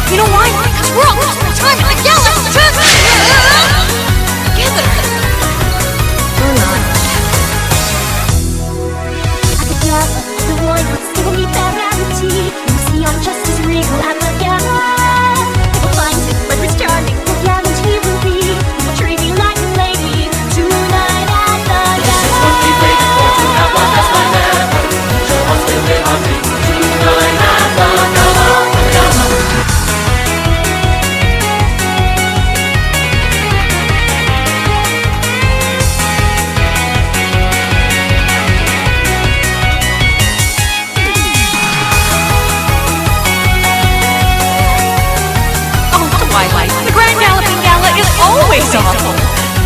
You know why? Because we're all losing our time at the gala together. Or not. At the gala, the royals will meet their rarity. You see, I'm just as regal at the gala. People find him when Prince Charming will guarantee will be. He will treat me like a lady tonight at the gala. This is what we waited for, to have one last night ever. Show us the way on me tonight at the gala. Twilight. The Grand Galloping Gala is always awful.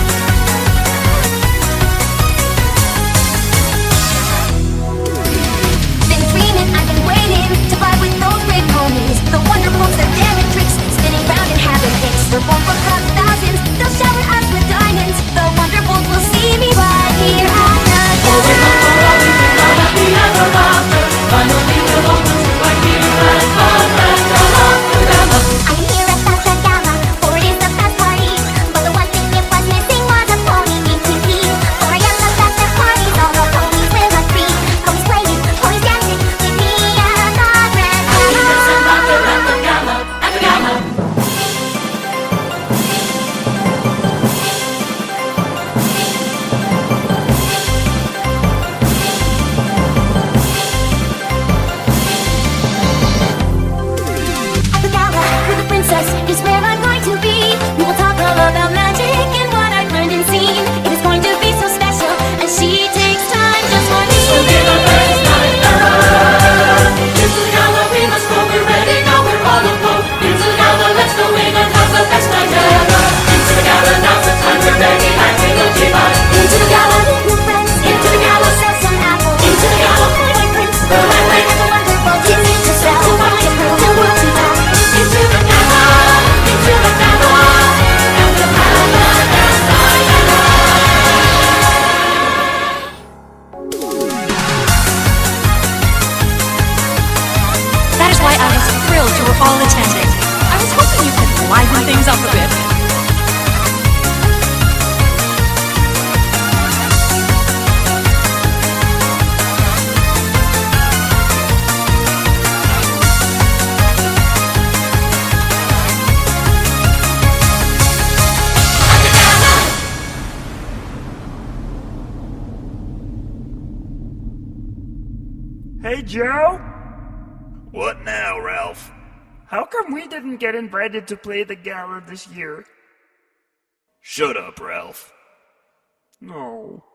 Been dreaming, I've been waiting to fly with those great ponies. The wonderfuls, their daring tricks, spinning round and having kicks. We're born for crowd thousands, they'll shower us with diamonds. The wonderfuls will see me right here at the gala. Happy ever after. Finally we're all to right here at the gala. I'm here at the gala, for it is the best party. But the one thing it was missing was a pony ETP. For I am the best at parties, all the ponies will agree. Ponies playing, ponies dancing, with me at the Grand Happiness and Gala. laughter at the gala, at the gala. At the gala, with the princess is where I'm going to be. We will talk all about magic and what I've learned and seen. It is going to be so special, and she takes time just for me. This will be the best night ever. Into the gala we must go, we're ready now, we're all afloat. Into the gala, let's go in and have the best night ever. Into the gala, now's the time, we're ready, acting the diva. Into the gala, with friends. Into the gala, sell some apples. Into the gala, my white prince. the white prince. And the wonderful tickets to sell. To buy a pearl, the world to tell. Into the gala, into the gala, and we'll have the best night ever. That is why I was thrilled you were all attending. I was hoping you could liven things up a bit. Hey, Joe? What now, Ralph? How come we didn't get invited to play the gala this year? Shut up, Ralph. No.